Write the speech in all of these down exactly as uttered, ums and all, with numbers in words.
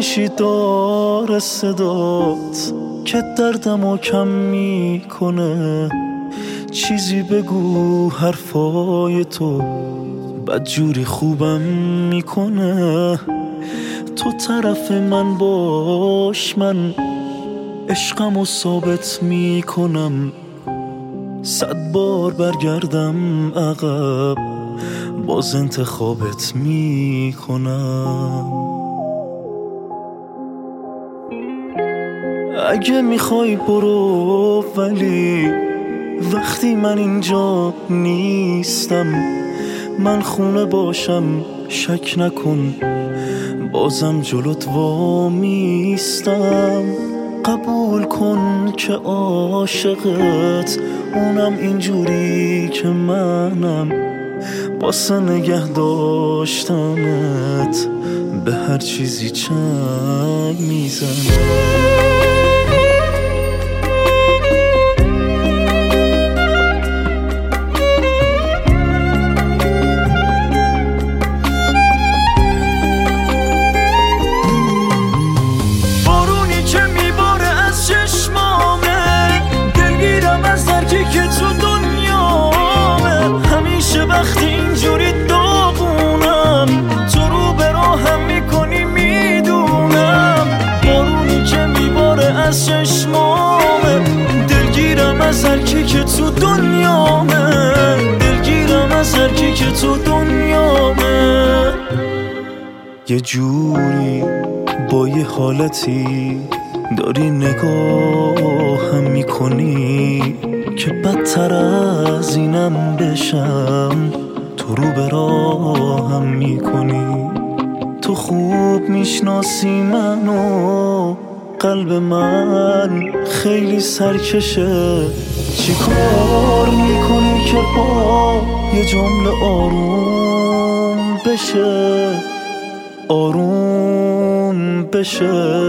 آرامشی داره صدات که دردمو کم میکنه. چیزی بگو حرفای تو بدجوری خوبم میکنه. تو طرف من باش، من عشقمو ثابت میکنم. صد بار برگردم عقب باز انتخابت میکنم. اگه میخوای برو، ولی وقتی من اینجا نیستم، من خونه باشم شک نکن بازم جلوت وامیستم. قبول کن که عاشقت، اونم اینجوری که منم. واسه نگه داشتنت به هر چیزی چنگ میزنم. وقتی اینجوری داغونم، تو رو به راهم میکنی میدونم. بارونی که میباره از چشمامه، دلگیرم از هرکی که تو دنیامه. دلگیرم از هرکی که تو دنیامه. یه جوری با یه حالتی داری نگاهم میکنی که بدتر از اینم بشم تو رو به راهم میکنی. تو خوب میشناسی منو، قلب من خیلی سرکشه. چی کار میکنی که با یه جمله آروم بشه، آروم بشه.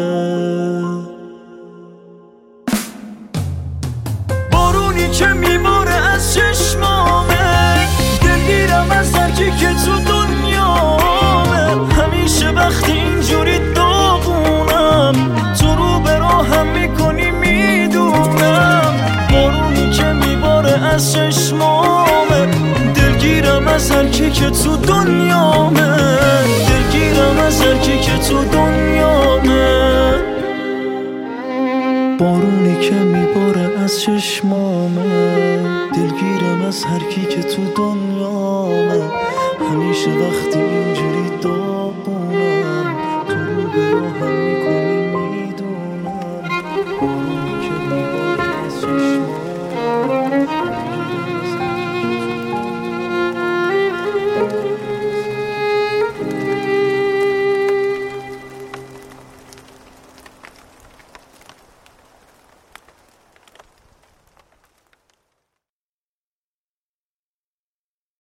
که میباره از چشمامه، دلگیرم از هرکی که تو دنیامه. همیشه وقتی اینجوری داغونم، تو رو به راهم میکنی میدونم. بارونی که میباره از چشمامه، دلگیرم از هرکی که تو دنیامه. دلگیرم از هرکی که تو دنیامه. بارونی که میباره از چشمامه، دلگیرم از هرکی که تو دنیامه. همیشه وقتی